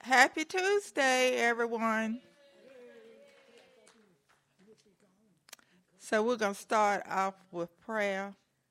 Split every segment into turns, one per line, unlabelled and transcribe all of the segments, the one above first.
Happy Tuesday, everyone. So we're going to start off with prayer.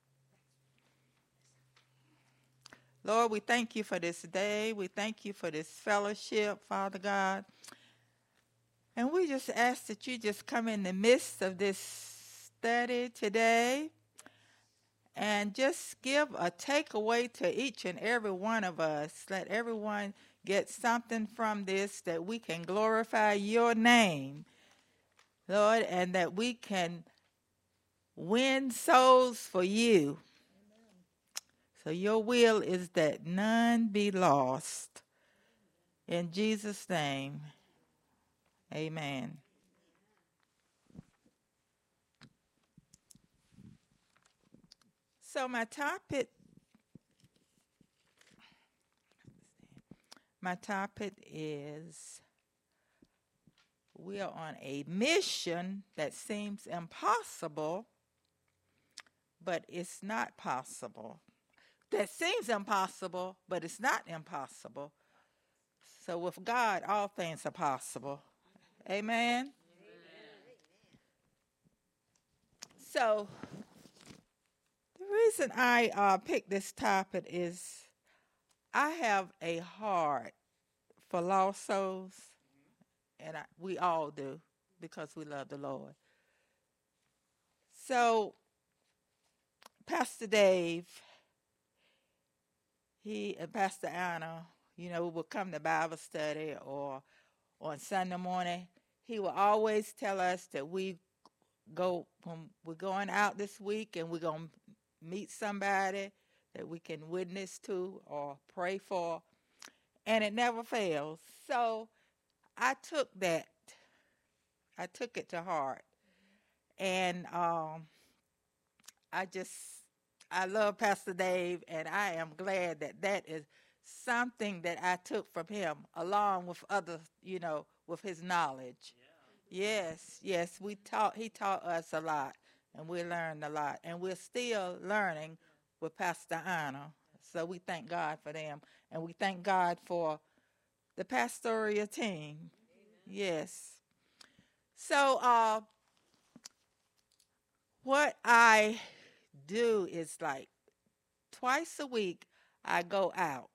Lord, we thank you for this day. We thank you for this fellowship, Father God. And we just ask that you just come in the midst of this study today and just give a takeaway to each and every one of us. Let everyone get something from this that we can glorify your name, Lord, and that we can win souls for you. So your will is that none be lost. In Jesus' name, amen. So my topic is we are on a mission that seems impossible, but it's not possible. That seems impossible, but it's not impossible. So with God, all things are possible. Amen. So the reason I picked this topic is I have a heart for lost souls, and we all do because we love the Lord. So Pastor Dave, he and Pastor Anna, would come to Bible study or on Sunday morning. He will always tell us that when we're going out this week and we're going to meet somebody that we can witness to or pray for, and it never fails. So I took that. I took it to heart, and I just I love Pastor Dave, and I am glad that that is something that I took from him, along with others, with his knowledge. Yes, yes, we taught. He taught us a lot, and we learned a lot, and we're still learning with Pastor Anna. So we thank God for them, and we thank God for the pastoral team. Yes. So what I do is like twice a week I go out.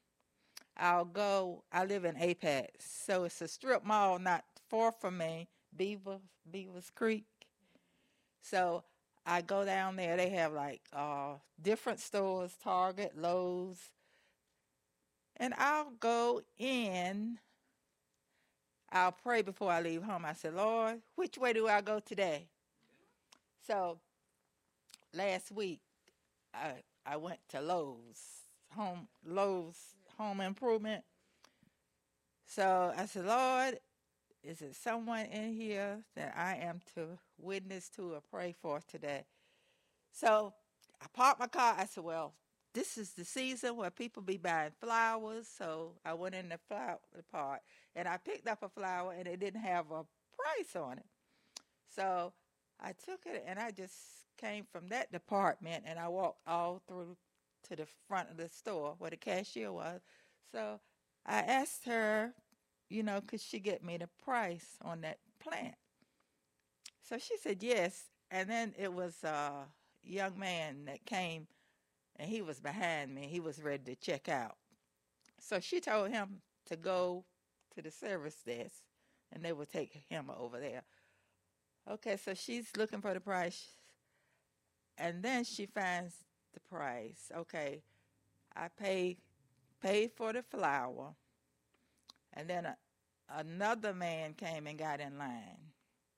I live in Apex, so it's a strip mall not far from me, Beavers Creek. So I go down there. They have like different stores, Target, Lowe's, and I'll go in. I'll pray before I leave home. I said, Lord, which way do I go today? So last week I went to Lowe's Home Improvement. So I said, Lord, is it someone in here that I am to witness to or pray for today? So I parked my car. I said, well, this is the season where people be buying flowers. So I went in the flower part and I picked up a flower and it didn't have a price on it. So I took it and I just came from that department and I walked all through to the front of the store where the cashier was. So I asked her, could she get me the price on that plant? So she said yes. And then it was a young man that came and he was behind me. He was ready to check out. So she told him to go to the service desk and they would take him over there. Okay, so she's looking for the price and then she finds the price. Okay, I paid for the flower and then another man came and got in line.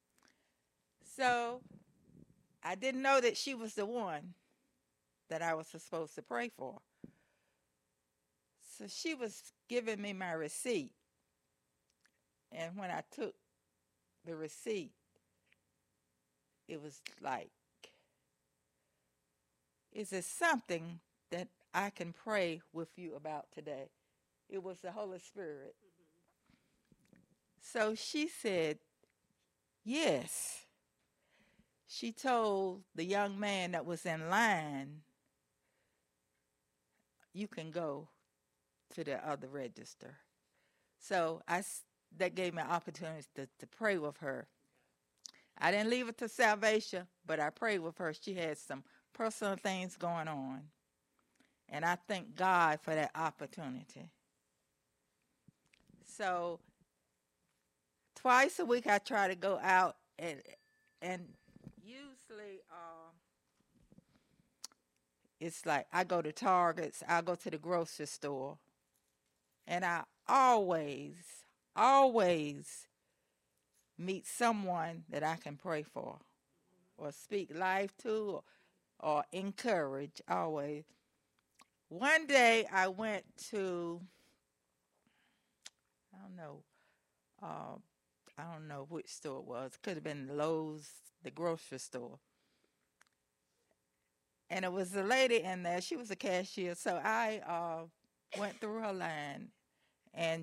So I didn't know that she was the one that I was supposed to pray for. So she was giving me my receipt. And when I took the receipt, it was like, is there something that I can pray with you about today? It was the Holy Spirit. So she said, yes. She told the young man that was in line, you can go to the other register. So that gave me an opportunity to pray with her. I didn't leave her to salvation, but I prayed with her. She had some personal things going on. And I thank God for that opportunity. So twice a week I try to go out and usually it's like I go to Targets, I go to the grocery store, and I always meet someone that I can pray for or speak life to or encourage always. One day I went to, I don't know, uh, I don't know which store it was. Could have been Lowe's, the grocery store. And it was a lady in there. She was a cashier. So I went through her line, and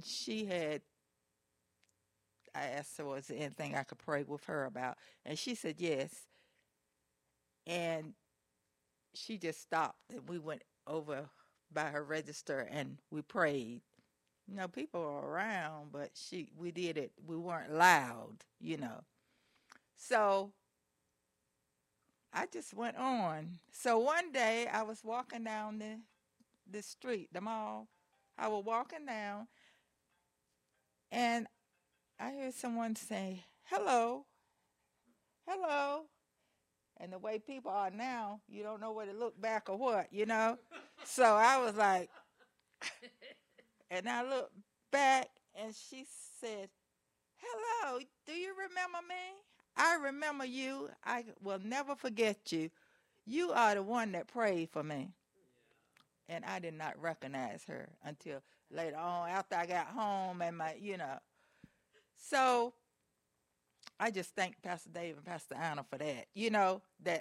I asked her, was there anything I could pray with her about? And she said yes. And she just stopped, and we went over by her register, and we prayed. People were around, but we did it. We weren't loud. So I just went on. So one day I was walking down the street, the mall. I was walking down, and I heard someone say, "Hello, hello." And the way people are now, you don't know where to look back or what. So I was like, and I looked back, and she said, "Hello, do you remember me? I remember you. I will never forget you. You are the one that prayed for me." And I did not recognize her until later on after I got home and So I just thank Pastor Dave and Pastor Anna for that. That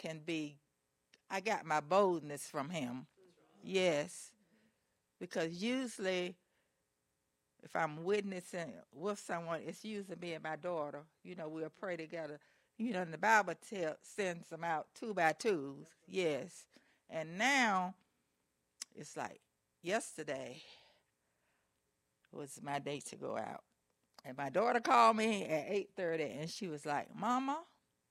I got my boldness from him. Yes. Because usually if I'm witnessing with someone, it's usually me and my daughter. We'll pray together. And the Bible sends them out 2 by 2s. Yes. And now it's like yesterday was my day to go out. And my daughter called me at 8:30, and she was like, "Mama,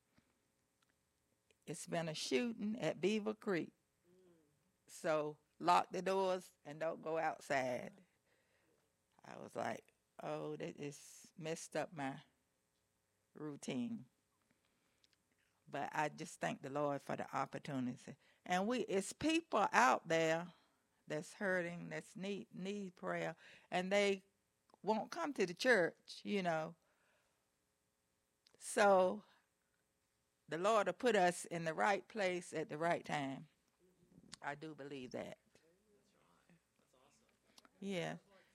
it's been a shooting at Beaver Creek. So lock the doors and don't go outside." I was like, "Oh, that is messed up my routine." But I just thank the Lord for the opportunity. And it's people out there that's hurting, that's need prayer, and they won't come to the church. So the Lord will put us in the right place at the right time. I do believe that. Yeah.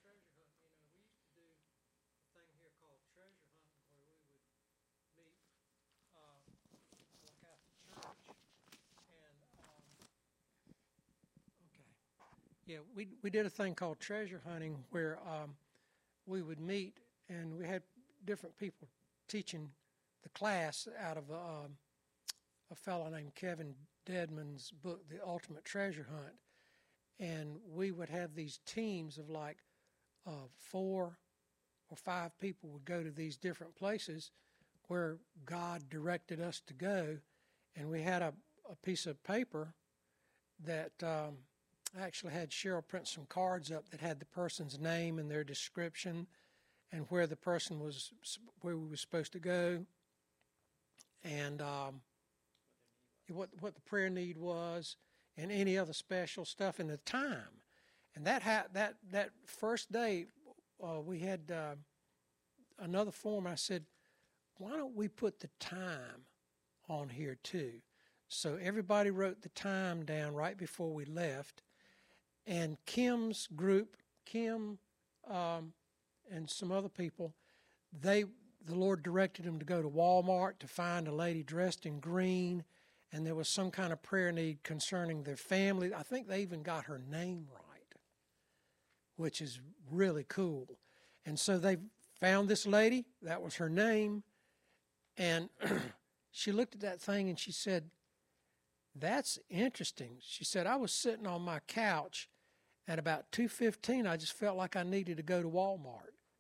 Yeah, we did a thing called treasure hunting where we would meet, and we had different people teaching the class out of a fellow named Kevin Dedman's book, The Ultimate Treasure Hunt. And we would have these teams of like 4 or 5 people would go to these different places where God directed us to go. And we had a piece of paper that I actually had Cheryl print some cards up that had the person's name and their description and where the person was, where we were supposed to go, and what the prayer need was, and any other special stuff, and the time. And that first day, we had another form. I said, "Why don't we put the time on here too?" So everybody wrote the time down right before we left. And Kim's group, Kim and some other people, the Lord directed them to go to Walmart to find a lady dressed in green, and there was some kind of prayer need concerning their family. I think they even got her name right, which is really cool. And so they found this lady, that was her name, and she looked at that thing and she said, "That's interesting." She said, "I was sitting on my couch at about 2:15, I just felt like I needed to go to Walmart."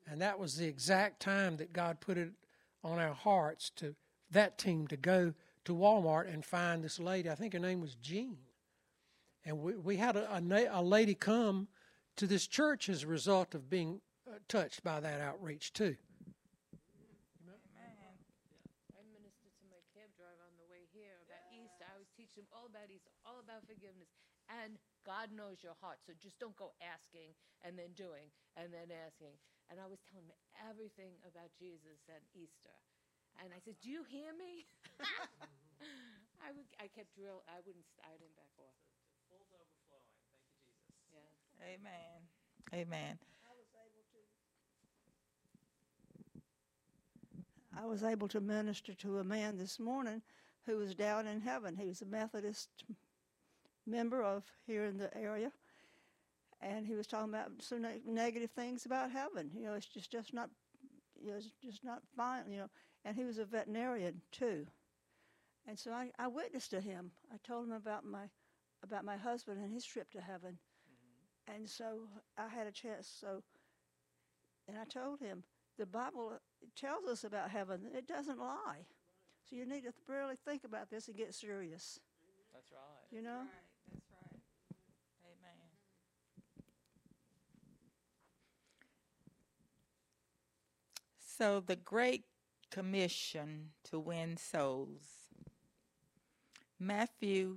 And that was the exact time that God put it on our hearts to that team to go to Walmart and find this lady. I think her name was Jean. And we had a lady come to this church as a result of being touched by that outreach too.
I ministered to my cab driver on the way here about Easter. I was teaching him all about Easter, all about forgiveness. And God knows your heart. So just don't go asking and then doing and then asking. And I was telling him everything about Jesus and Easter. And I said, do you hear me? I kept drilling. I didn't back off.
Full overflowing. Thank you, Jesus.
Yeah.
Amen. Amen.
I was able to minister to a man this morning who was down in heaven. He was a Methodist member of here in the area, and he was talking about some negative things about heaven. You know, it's just not, it's just not fine. You know, and he was a veterinarian too, and so I witnessed to him. I told him about my husband and his trip to heaven, and so I had a chance. And I told him the Bible tells us about heaven. It doesn't lie. So you need to really think about this and get serious.
That's right.
You know?
That's right. Amen. So the Great Commission to win souls. Matthew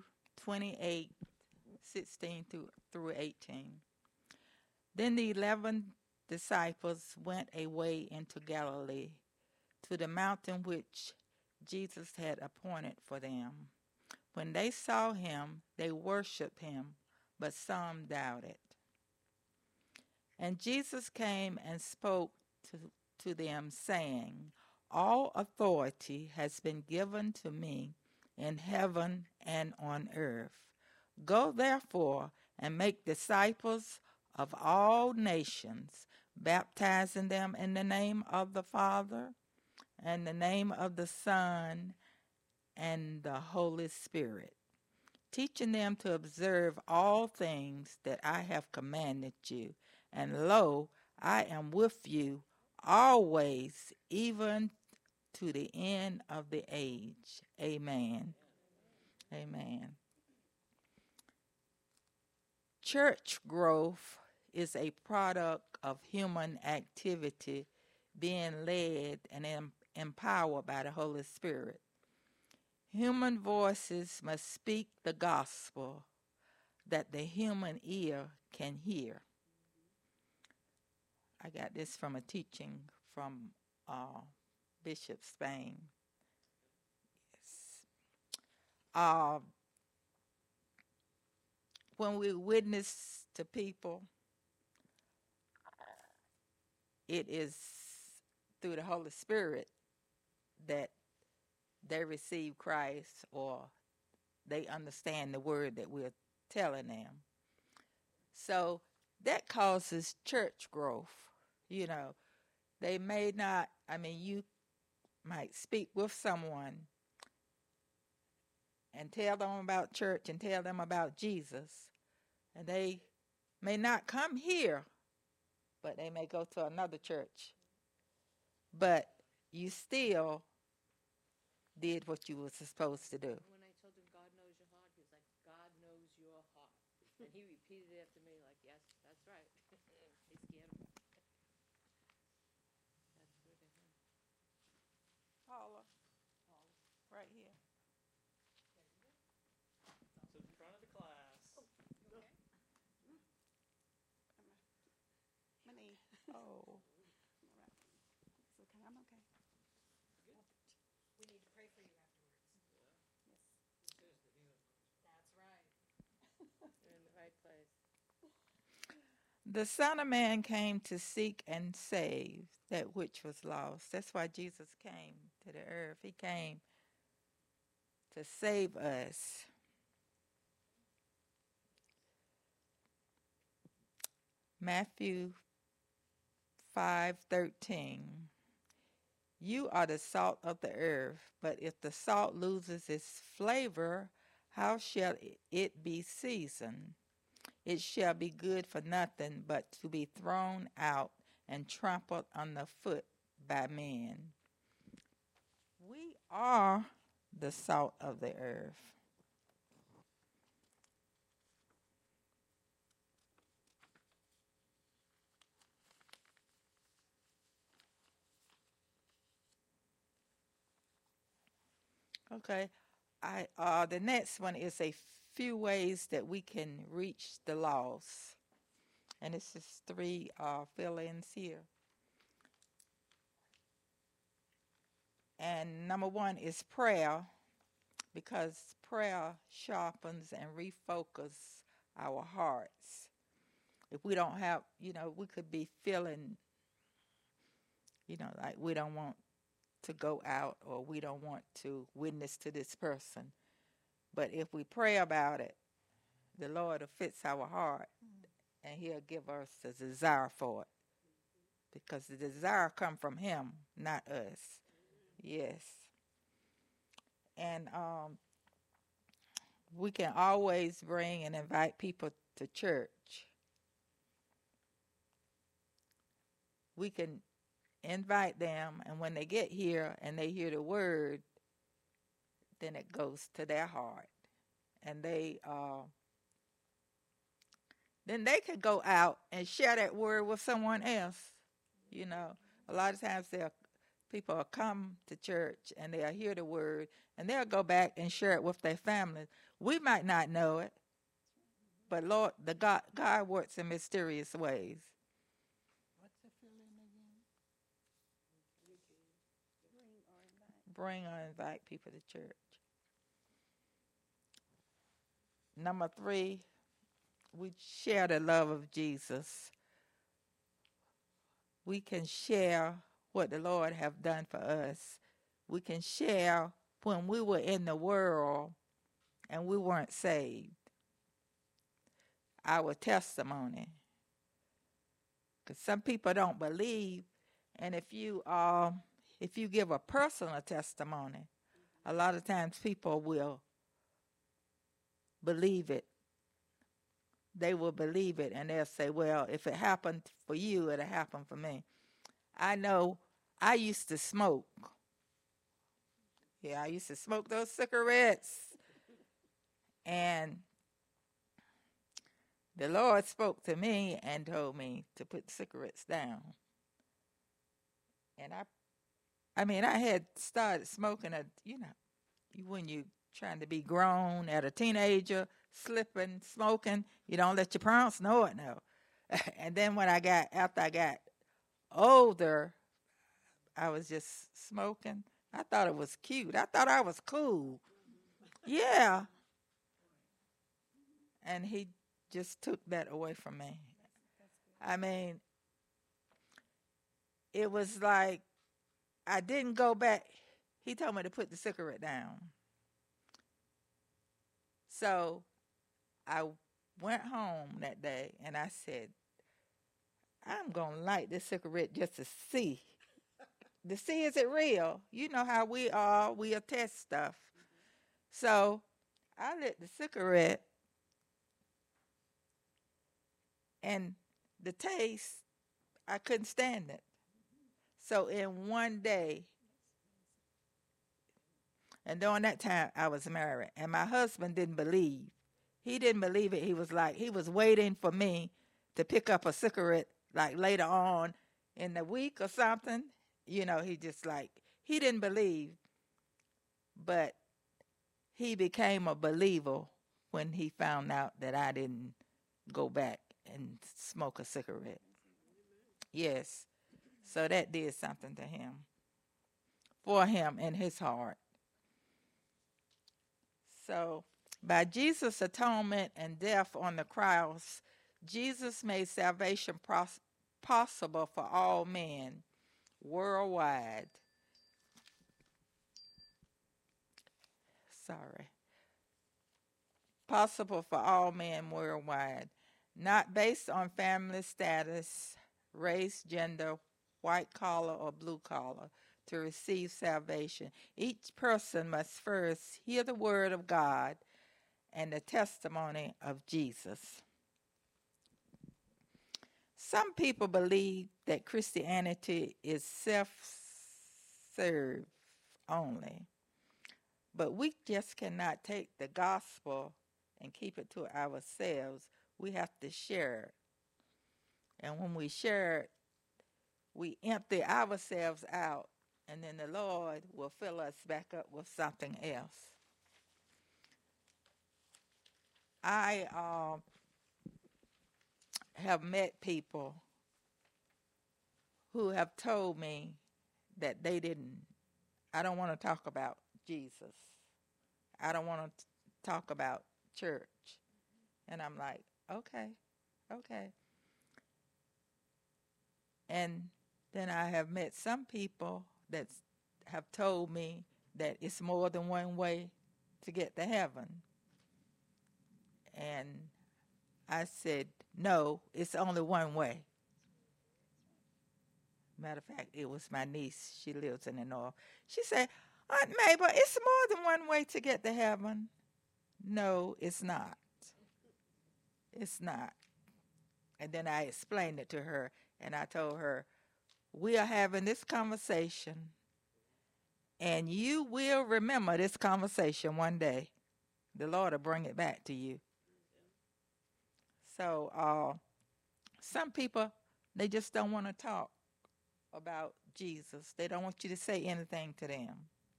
28:16 through 18. Then the 11 disciples went away into Galilee, to the mountain which Jesus had appointed for them. When they saw him, they worshipped him, but some doubted. And Jesus came and spoke to them, saying, all authority has been given to me in heaven and on earth. Go therefore and make disciples of all nations, baptizing them in the name of the Father and the name of the Son and the Holy Spirit, teaching them to observe all things that I have commanded you. And lo, I am with you always, even to the end of the age. Amen. Amen. Church growth is a product of human activity being led and empowered by the Holy Spirit. Human voices must speak the gospel that the human ear can hear. I got this from a teaching from Bishop Spain. Yes. When we witness to people, it is through the Holy Spirit that they receive Christ or they understand the word that we're telling them. So that causes church growth. You know, they may not, you might speak with someone and tell them about church and tell them about Jesus, and they may not come here, but they may go to another church. But you still did what you were supposed to do.
When I told him God knows your heart, he was like, God knows your heart. And he repeated it after me like, yes, that's right. They scared him. That's good of him.
Paula, right here.
To the front of the class.
My knee.
Oh,
It's okay. I'm okay.
We need to pray for you afterwards. That's right.
You're in the right place.
the Son of Man came to seek and save that which was lost. That's why Jesus came to the earth. He came to save us. Matthew 5:13. You are the salt of the earth, but if the salt loses its flavor, how shall it be seasoned? It shall be good for nothing but to be thrown out and trampled underfoot by men. We are the salt of the earth. Okay, the next one is a few ways that we can reach the lost, and this is three fill-ins here. And number one is prayer, because prayer sharpens and refocus our hearts. If we don't have, we could be feeling, like we don't want to go out or we don't want to witness to this person. But if we pray about it, the Lord will fix our heart and he'll give us the desire for it. Because the desire comes from him, not us. Yes. And we can always bring and invite people to church. We can invite them, and when they get here and they hear the word, then it goes to their heart. And then they could go out and share that word with someone else. A lot of times people will come to church and they'll hear the word and they'll go back and share it with their families. We might not know it, but Lord, God works in mysterious ways. What's the feeling again? Bring or invite people to church. Number 3, we share the love of Jesus. We can share what the Lord have done for us. We can share when we were in the world and we weren't saved. Our testimony. Because some people don't believe, and if you give a personal testimony, a lot of times people will believe it. They will believe it, and they'll say, well, if it happened for you, it'll happen for me. I know I used to smoke. Yeah, I used to smoke those cigarettes. And the Lord spoke to me and told me to put cigarettes down. And I had started smoking when you trying to be grown at a teenager, slipping, smoking, you don't let your parents know it now. And then after I got older, I was just smoking. I thought it was cute. I thought I was cool. Yeah. And he just took that away from me. It was like I didn't go back. He told me to put the cigarette down. So I went home that day and I said, I'm going to light this cigarette just to see. To see, is it real? You know how we are. We'll test stuff. So I lit the cigarette, and the taste, I couldn't stand it. So in one day, and during that time, I was married, and my husband didn't believe. He didn't believe it. He was waiting for me to pick up a cigarette, like later on in the week or something. He didn't believe. But he became a believer when he found out that I didn't go back and smoke a cigarette. Yes. So that did something to him, for him in his heart. So by Jesus' atonement and death on the cross, Jesus made salvation possible for all men worldwide. Possible for all men worldwide, not based on family status, race, gender, white collar or blue collar, to receive salvation. Each person must first hear the word of God and the testimony of Jesus. Some people believe that Christianity is self-serve only, but we just cannot take the gospel and keep it to ourselves. We have to share it. And when we share it, we empty ourselves out, and then the Lord will fill us back up with something else. I have met people who have told me that I don't want to talk about Jesus. I don't want to talk about church. And I'm like, okay. And then I have met some people that have told me that it's more than one way to get to heaven. And I said, no, it's only one way. Matter of fact, it was my niece. She lives in the north. She said, Aunt Mabel, it's more than one way to get to heaven. No, it's not. It's not. And then I explained it to her, and I told her, we are having this conversation, and you will remember this conversation one day. The Lord will bring it back to you. So some people, they just don't want to talk about Jesus. They don't want you to say anything to them.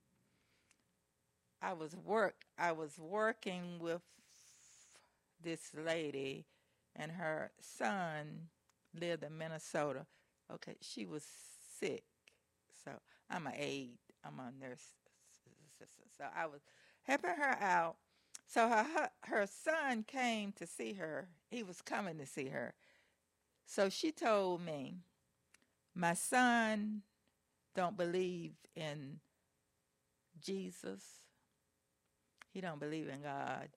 I was working with this lady, and her son lived in Minnesota. Okay, she was sick. So I'm an aide. I'm a nurse assistant. So I was helping her out. So her son came to see her. He was coming to see her. So she told me, my son don't believe in Jesus. He don't believe in God.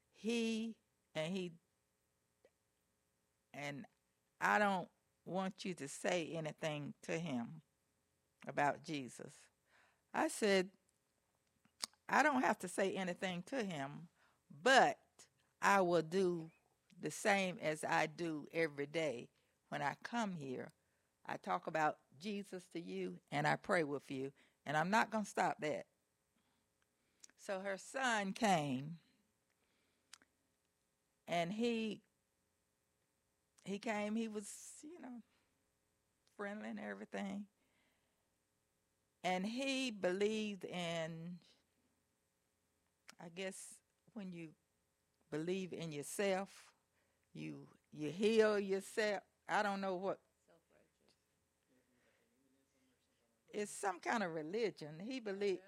And I don't want you to say anything to him about Jesus. I said, I don't have to say anything to him, but I will do the same as I do every day when I come here. I talk about Jesus to you, and I pray with you, and I'm not going to stop that. So her son came, and he came. He was, friendly and everything. And he believed in, I guess, when you believe in yourself, you heal yourself. I don't know what. It's some kind of religion. He believed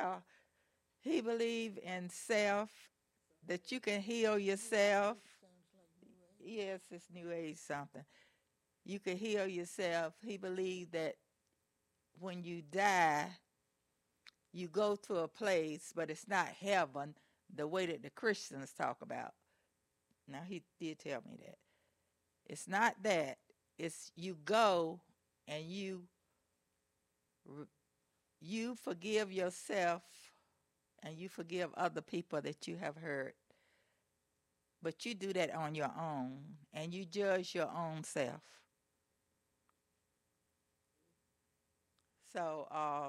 in self, that you can heal yourself. Yes, it's New Age something. You can heal yourself. He believed that when you die, you go to a place, but it's not heaven the way that the Christians talk about. Now, he did tell me that. It's not that. It's you go and you forgive yourself and you forgive other people that you have hurt. But you do that on your own, and you judge your own self. So,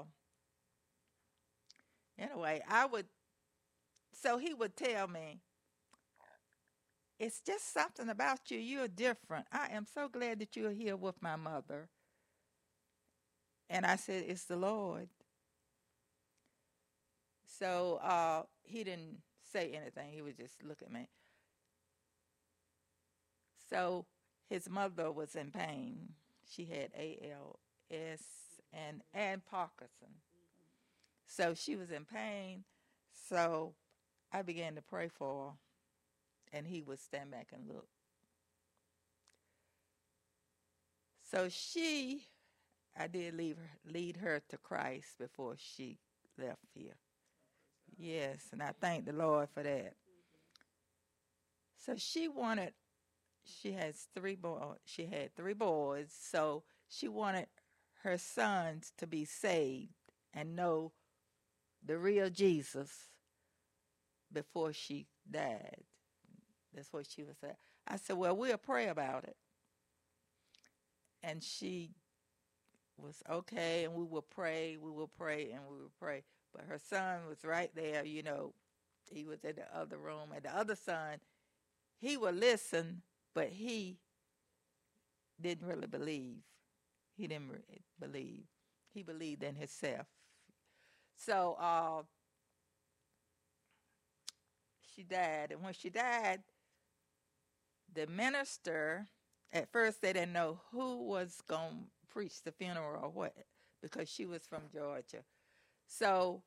anyway, so he would tell me, it's just something about you. You're different. I am so glad that you're here with my mother. And I said, it's the Lord. So he didn't say anything. He would just look at me. So his mother was in pain. She had ALS and Parkinson. So she was in pain. So I began to pray for her, and he would stand back and look. So I did lead her to Christ before she left here. Yes, and I thank the Lord for that. So she has 3 boys. She had 3 boys, so she wanted her sons to be saved and know the real Jesus before she died. That's what she was saying. I said, well, we'll pray about it. and she was okay, and we would pray, and we would pray. But her son was right there, you know. He was in the other room, and the other son, he would listen, but he didn't really believe. He didn't believe. He believed in himself. So she died, and when she died, the minister, at first they didn't know who was going to preach the funeral or what, because she was from Georgia. So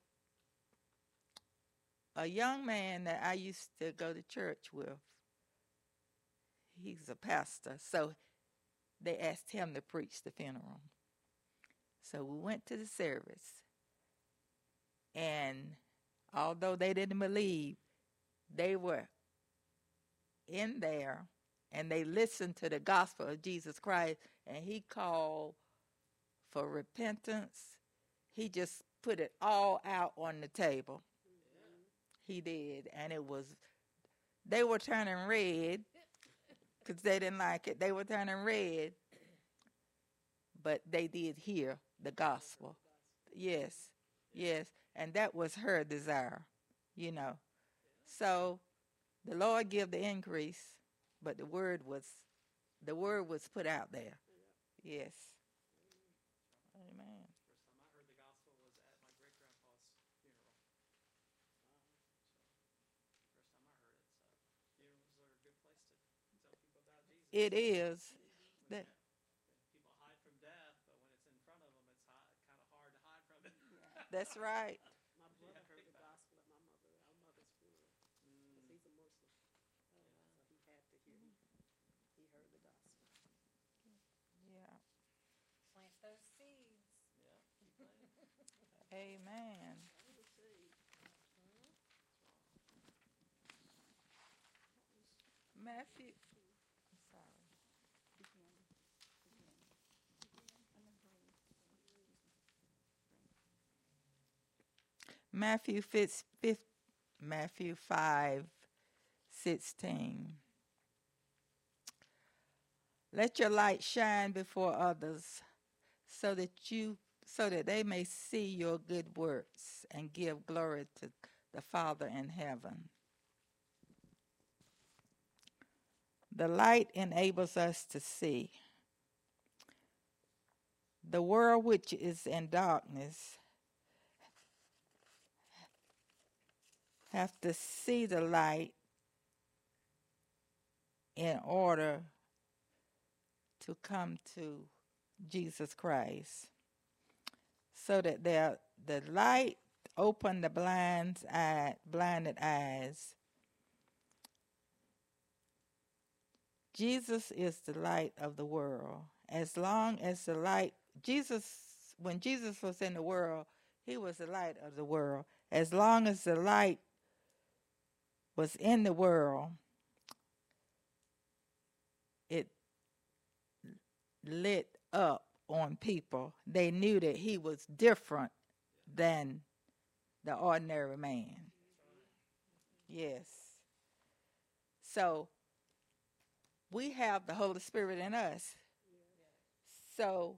a young man that I used to go to church with, he's a pastor, so they asked him to preach the funeral. So we went to the service, and although they didn't believe, they were in there, and they listened to the gospel of Jesus Christ, and he called for repentance. He just put it all out on the table. He did, and they were turning red because they didn't like it. They were turning red, but they did hear the gospel. Yes, yes, and that was her desire, you know. So the Lord give the increase, but the word was put out there. Yes. Amen.
First time I heard the gospel was at my great grandpa's funeral. First time I heard it. So funerals are a good place to tell people about Jesus.
It is. That,
People hide from death, but when it's in front of them, it's kind of hard to hide from it.
that's right.
My brother heard the gospel at our mother's funeral, because he's a Muslim. So he had to hear. He heard the gospel.
Yeah.
Plant those seeds.
Yeah.
Amen. Matthew. I'm sorry. Matthew 5:16. Let your light shine before others, so that they may see your good works and give glory to the Father in heaven. The light enables us to see. The world which is in darkness have to see the light in order to come to Jesus Christ, so that the light open the blinded eyes. Jesus is the light of the world. As long as the light, when Jesus was in the world, he was the light of the world. As long as the light was in the world, it lit up on people. They knew that he was different than the ordinary man. Yes. So we have the Holy Spirit in us. So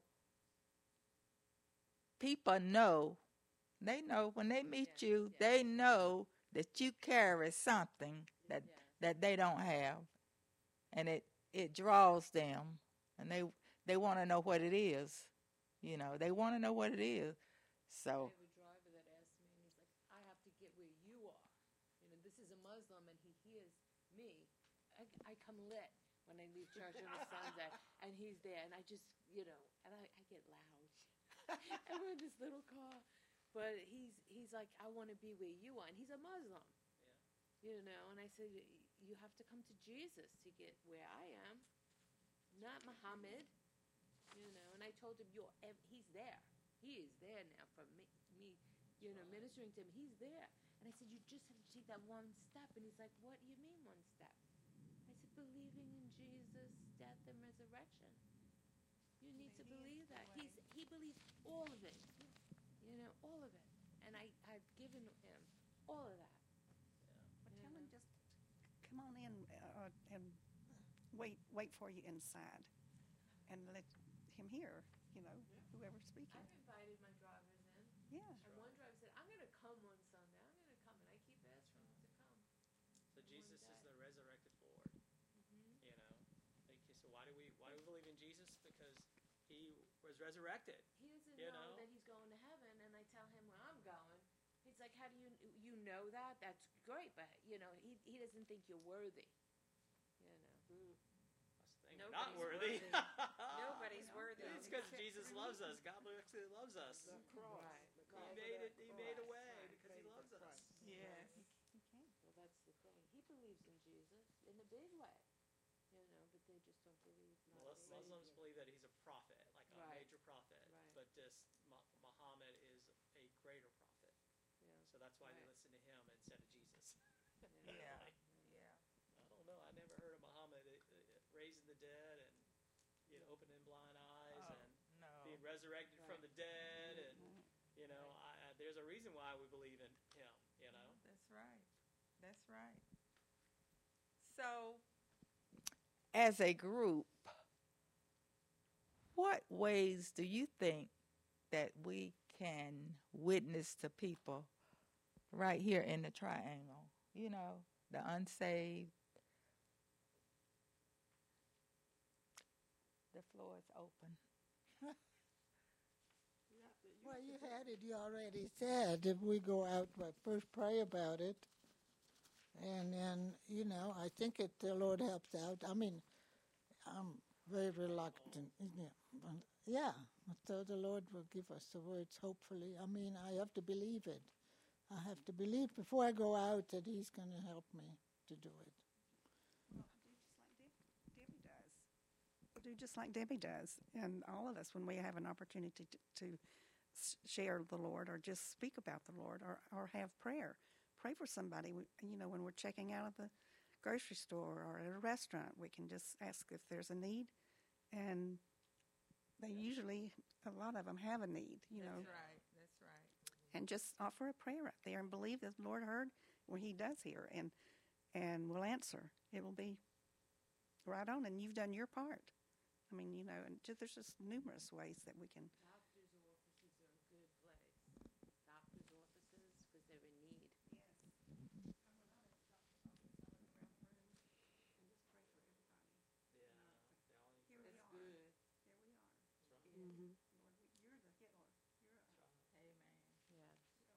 people know, they know when they meet you, they know that you carry something that they don't have. And it draws them, and they want to know what it is. You know, they want to know what it is. So
I have a driver that asked me, and he's like, I have to get where you are. You know, this is a Muslim, and he hears me. I come lit when I leave church on a Sunday, and he's there, and I just, you know, and I get loud. And we're in this little car. But he's like, I want to be where you are. And he's a Muslim. You know, and I said, you have to come to Jesus to get where I am, not Muhammad. You know, and I told him, he's there. He is there now for me, you know, ministering to him. He's there. And I said, you just have to take that one step. And he's like, what do you mean one step? I said, believing in Jesus' death and resurrection. You need to believe that. He believes all of it. You know, all of it. And I've given him all of that.
But tell him just come on in and wait for you inside, and
him hear, whoever's speaking.
I've invited my drivers in.
Yeah.
And one driver said, I'm going to come one Sunday. I'm going to come. And I keep asking him to come.
So Jesus is the resurrected Lord.
Mm-hmm.
You know, so why do we believe in Jesus? Because he was resurrected.
He doesn't
You
know
know?
that he's going to heaven, and I tell him where I'm going. He's like, how do you know that? That's great, but he doesn't think you're worthy.
That's the thing. We're not worthy.
Nobody's worthy.
It's because Jesus loves us. God actually loves us.
The cross.
Right.
The
He
cross.
made a way
Right.
because he
Paid
loves
the
us.
price.
Yes.
Well, that's the thing. He believes in Jesus in a big way, but they just don't believe.
Muslims believe that he's a prophet, like a
Right.
major prophet,
Right.
but this Muhammad is a greater prophet.
Yeah.
So that's why they
Right.
listen to him instead of Jesus.
Yeah.
Like,
Yeah.
I don't know. I never heard of Muhammad raising the dead and opening blind eyes
Oh,
and
no.
being resurrected from the dead, and there's a reason why we believe in him.
That's right. That's right. So, as a group, what ways do you think that we can witness to people right here in the triangle? The unsaved. The floor is open.
Well, you had it. You already said if we go out, but first pray about it, and then I think the Lord helps out. I mean, I'm very reluctant. Yeah, so the Lord will give us the words. Hopefully, I mean, I have to believe it. I have to believe before I go out that He's going to help me to do it.
Do just like Debbie does, and all of us when we have an opportunity to share the Lord or just speak about the Lord or have prayer. Pray for somebody, when we're checking out of the grocery store or at a restaurant, we can just ask if there's a need, and they usually, a lot of them have a need,
That's right. That's right.
and just offer a prayer right there and believe that the Lord heard when He does hear and will answer. It will be right on, and you've done your part. I mean, and there's just numerous ways that we can.
Doctors' offices are a good place. Doctors' offices, because they're in need. That's good.
Mm-hmm.
Amen.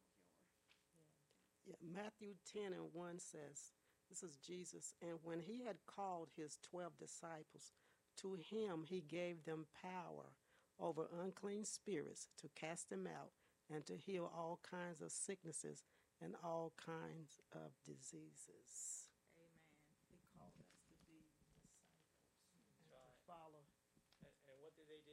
Yes.
Yeah, Matthew 10:1 says, this is Jesus, and when he had called his 12 disciples, to him he gave them power over unclean spirits to cast them out and to heal all kinds of sicknesses and all kinds of diseases.
Amen. He called us to be disciples.
That's right.
Follow.
And what did they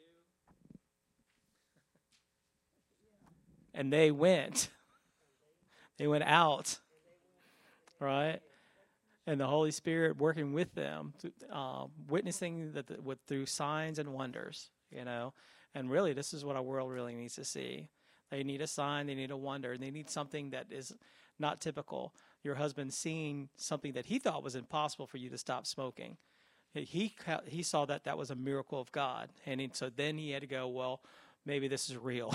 do? And they went. They went out, right? And the Holy Spirit working with them, witnessing through signs and wonders, And really, this is what our world really needs to see. They need a sign, they need a wonder, and they need something that is not typical. Your husband seeing something that he thought was impossible for you to stop smoking. He saw that was a miracle of God, and so then he had to go, well, maybe this is real.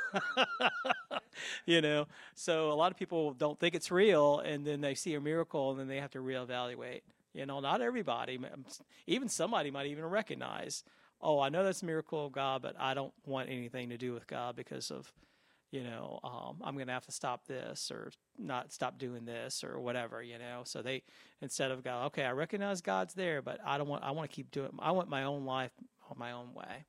So a lot of people don't think it's real, and then they see a miracle, and then they have to reevaluate. Not everybody, even somebody might even recognize, oh, I know that's a miracle of God, but I don't want anything to do with God because of, I'm going to have to stop this or not stop doing this or whatever, So they, instead of God, okay, I recognize God's there, but I want to keep doing, I want my own life on my own way,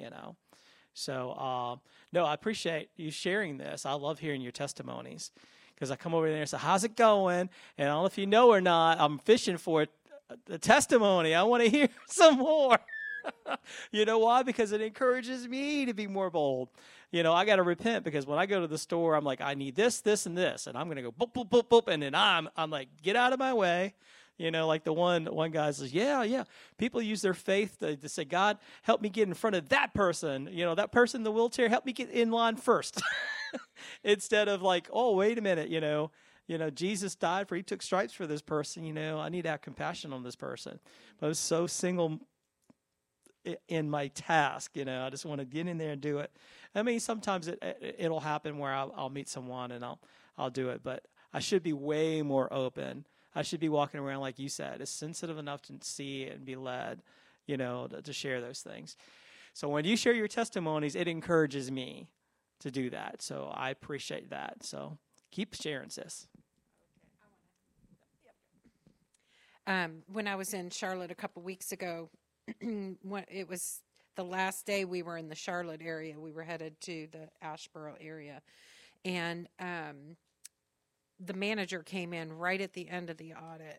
So, no, I appreciate you sharing this. I love hearing your testimonies because I come over there and say, how's it going? And I don't know if you know or not, I'm fishing for the testimony. I want to hear some more. You know why? Because it encourages me to be more bold. I got to repent because when I go to the store, I'm like, I need this, this, and this. And I'm going to go boop, boop, boop, boop. And then I'm like, get out of my way. Like the one guy says, yeah. People use their faith to say, God, help me get in front of that person. That person in the wheelchair, help me get in line first. Instead of like, oh, wait a minute, Jesus died he took stripes for this person. I need to have compassion on this person. But it's so in my task. I just want to get in there and do it. I mean, sometimes it'll happen where I'll meet someone and I'll do it, but I should be way more open. I should be walking around, like you said, is sensitive enough to see and be led, to share those things. So when you share your testimonies, it encourages me to do that. So I appreciate that. So keep sharing, sis.
When I was in Charlotte a couple weeks ago, it was the last day we were in the Charlotte area. We were headed to the Asheboro area. And the manager came in right at the end of the audit.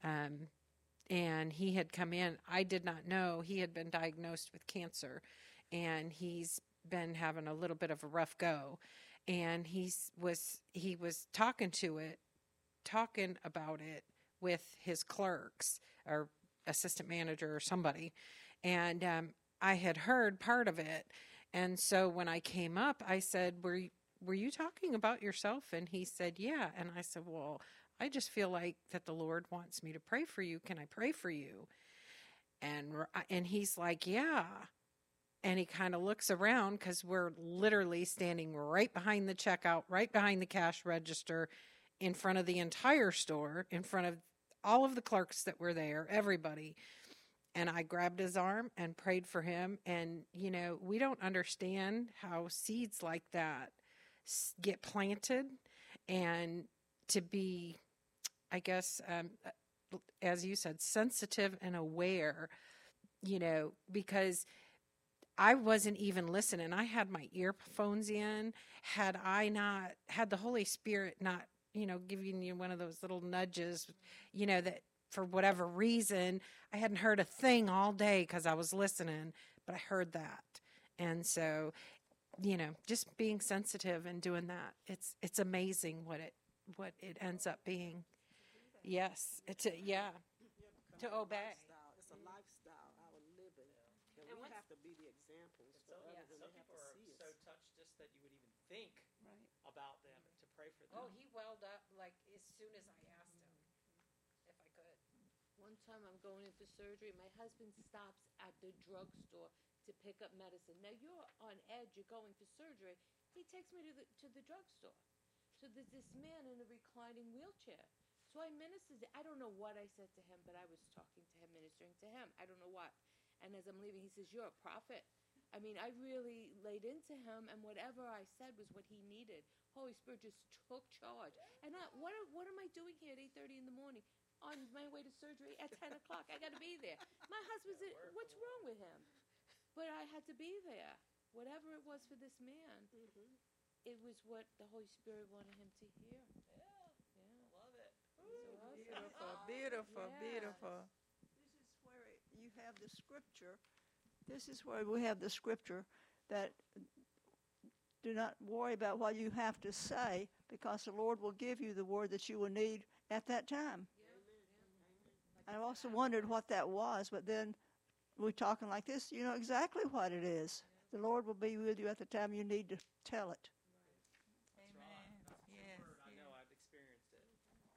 And he had come in. I did not know he had been diagnosed with cancer. And he's been having a little bit of a rough go. And he was talking about it with his clerks or assistant manager or somebody. And I had heard part of it. And so when I came up, I said, were you talking about yourself? And he said, yeah. And I said, well, I just feel like that the Lord wants me to pray for you. Can I pray for you? And he's like, yeah. And he kind of looks around because we're literally standing right behind the checkout, right behind the cash register, in front of the entire store, in front of all of the clerks that were there, everybody. And I grabbed his arm and prayed for him. And, we don't understand how seeds like that get planted, and to be, I guess, as you said, sensitive and aware, because I wasn't even listening. I had my earphones in. Had the Holy Spirit not, giving you one of those little nudges, that for whatever reason, I hadn't heard a thing all day because I was listening, but I heard that. And so, just being sensitive and doing that, it's amazing what it ends up being. Yes, to obey.
It's a lifestyle, our living. And we have to be the examples for others, and they have to see us.
So touched just that you would even think about them to pray for them.
Oh, he welled up like as soon as I asked him if I could.
One time I'm going in for surgery. My husband stops at the drugstore to pick up medicine. Now you're on edge. You're going for surgery. He takes me to the drugstore. So there's this man in a reclining wheelchair. So I ministered. I don't know what I said to him, but I was talking to him, ministering to him. I don't know what. And as I'm leaving, he says, "You're a prophet." I mean, I really laid into him, and whatever I said was what he needed. Holy Spirit just took charge. And what am I doing here at 8:30 in the morning on my way to surgery at 10 o'clock? I got to be there. My husband's, what's wrong with him? But I had to be there. Whatever it was for this man, it was what the Holy Spirit wanted him to hear.
Love it.
Beautiful, beautiful, beautiful.
This is where you have the scripture. This is where we have the scripture that do not worry about what you have to say, because the Lord will give you the word that you will need at that time. I also wondered what that was, but then we're talking like this, you know exactly what it is. The Lord will be with you at the time you need to tell it.
Amen. Yes.
I know I've experienced it.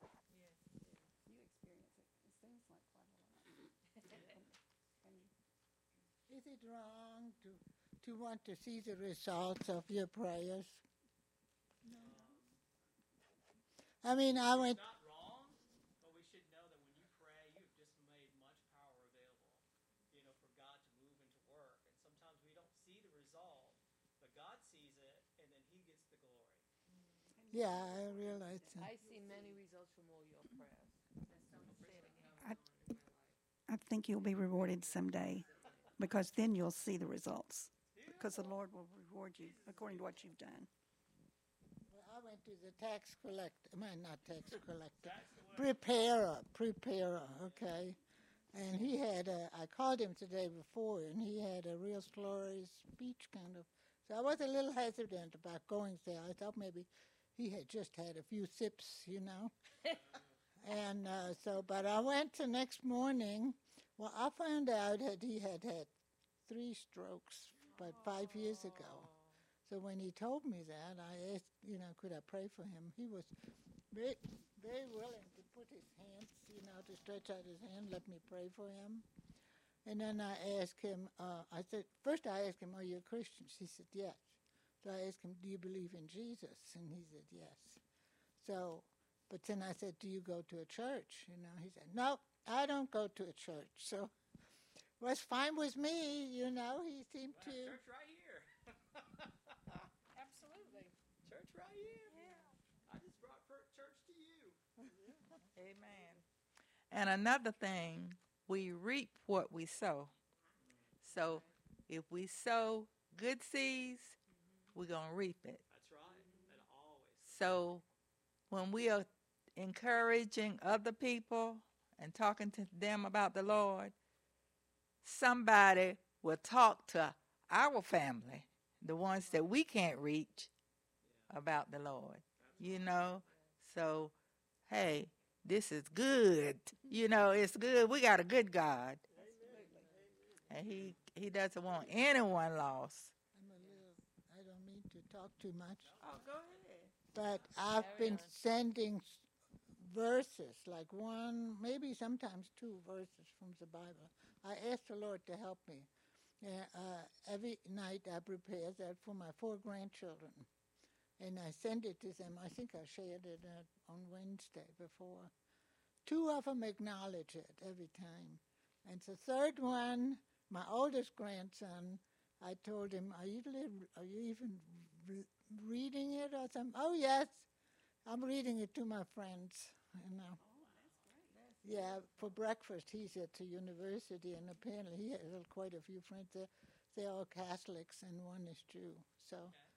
You experience it. It seems like quite a lot.
Is it wrong to want to see the results of your prayers? No. I mean, I went.
Not wrong, but we should know that when you pray, you've just made much power available, for God to move and to work. And sometimes we don't see the result, but God sees it, and then He gets the glory.
Yeah, I realize that.
I see many results from all your prayers.
I think you'll be rewarded someday, because then you'll see the results. Because the Lord will reward you according to what you've done.
Well, I went to the tax collector. Not tax collector. Preparer. Okay. And he had I called him today before, and he had a real slurry speech kind of. So I was a little hesitant about going there. I thought maybe he had just had a few sips, And but I went the next morning. Well, I found out that he had 3 strokes about 5 years ago. So when he told me that, I asked, could I pray for him? He was very, very willing to put his hands, to stretch out his hand, let me pray for him. And then I asked him, first I asked him, are you a Christian? He said, yes. So I asked him, do you believe in Jesus? And he said, yes. So, but then I said, do you go to a church? He said, no, I don't go to a church. So it was fine with me, He seemed to.
Church right here.
Absolutely.
Church right here. Yeah. I just brought church to you.
Amen. And another thing, we reap what we sow. So if we sow good seeds, we're going to reap it.
That's right. And always.
So when we are encouraging other people and talking to them about the Lord, somebody will talk to our family, the ones that we can't reach, about the Lord. So, hey, this is good. It's good. We got a good God. And he doesn't want anyone lost.
I don't mean to talk too much.
Oh, go ahead.
But I've been sending verses, like one, maybe sometimes two verses from the Bible. I asked the Lord to help me. Every night I prepare that for my 4 grandchildren. And I send it to them. I think I shared it on Wednesday before. 2 of them acknowledge it every time. And the third one, my oldest grandson, I told him, are you even reading it or something? Oh, yes, I'm reading it to my friends. Yeah, for breakfast. He's at the university, and apparently he has quite a few friends there. They're all Catholics, and one is Jew. So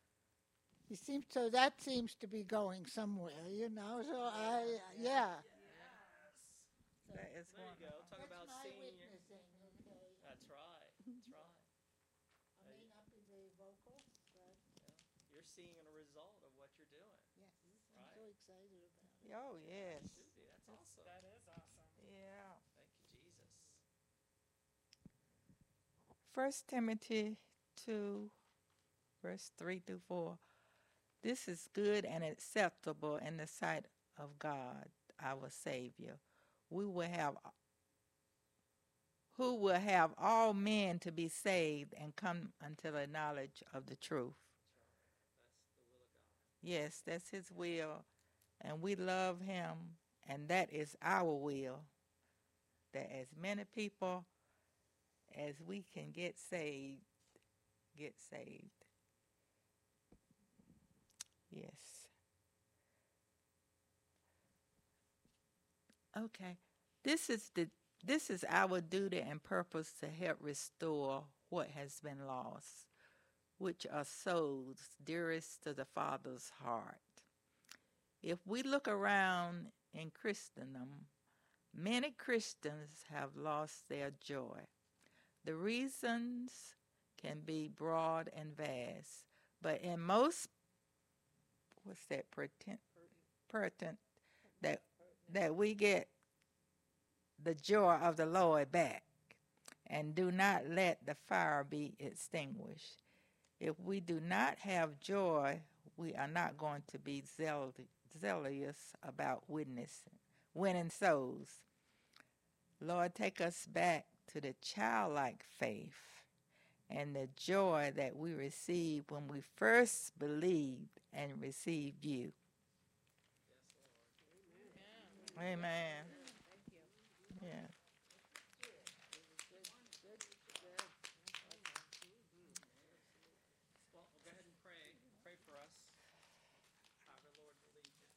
that seems to be going somewhere, So yeah.
That is
There you go. Talk
That's
about
my
seeing your.
witnessing, okay?
That's right. That's right.
I may not be very vocal, but
You're seeing a result of what you're doing.
yes, I'm
Right.
so excited about it.
Oh, yes.
Should be. That's awesome.
That is awesome.
Yeah.
Thank you, Jesus.
1 Timothy 2, verse 3 through 4. This is good and acceptable in the sight of God, our Savior. Who will have all men to be saved and come unto the knowledge of the truth. Yes, that's his will, and we love him, and that is our will, that as many people as we can get saved. Yes. Okay. This is our duty and purpose to help restore what has been lost, which are souls dearest to the Father's heart. If we look around in Christendom, many Christians have lost their joy. The reasons can be broad and vast, but in most, pertinent, that we get the joy of the Lord back, and do not let the fire be extinguished. If we do not have joy, we are not going to be zealous about winning souls. Lord, take us back to the childlike faith and the joy that we received when we first believed and received you. Amen. Yeah.
Well, go ahead and pray. Pray for us. However, Lord will lead you.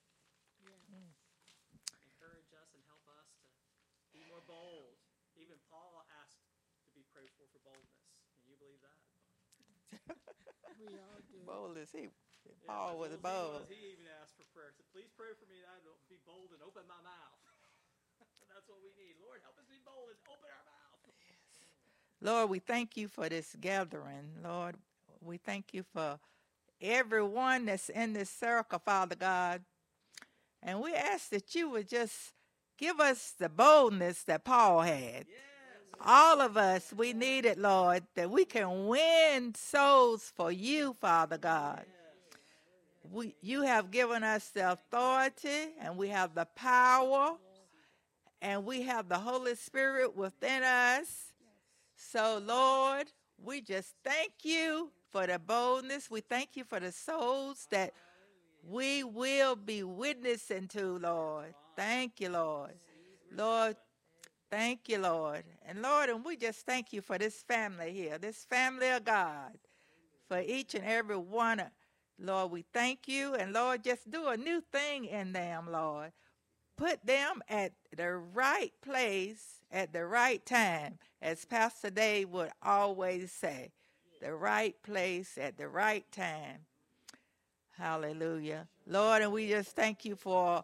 Encourage us and help us to be more bold. Even Paul asked to be prayed for boldness. Can you believe that?
We all do.
Bold as he.
Yeah,
Paul was
as bold as
bold.
he even asked for prayer. He said, please pray for me that I will be bold and open my mouth. That's what we need. Lord, help us be bold and open our mouth.
Lord, we thank you for this gathering. Lord, we thank you for everyone that's in this circle, Father God. And we ask that you would just give us the boldness that Paul had.
Yes.
All of us, we need it, Lord, that we can win souls for you, Father God. You have given us the authority, and we have the power, and we have the Holy Spirit within us So, Lord, we just thank you for the boldness. We thank you for the souls that we will be witnessing to, Lord. Thank you, Lord. Lord, thank you, Lord. And Lord, and we just thank you for this family here, this family of God, for each and every one. Lord, we thank you. And Lord, just do a new thing in them, Lord. Put them at the right place at the right time, as Pastor Dave would always say, the right place at the right time. Hallelujah. Lord, and we just thank you for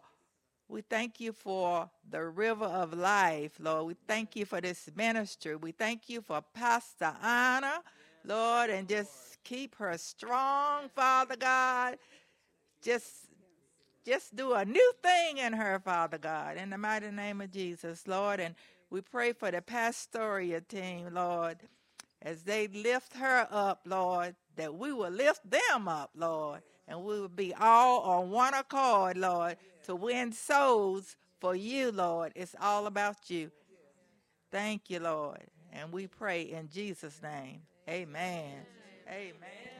the river of life, Lord. We thank you for this ministry. We thank you for Pastor Anna, Lord, and just keep her strong, Father God. Just do a new thing in her, Father God, in the mighty name of Jesus, Lord. And we pray for the pastoral team, Lord, as they lift her up, Lord, that we will lift them up, Lord, and we will be all on one accord, Lord, to win souls for you, Lord. It's all about you. Thank you, Lord. And we pray in Jesus' name. Amen. Amen.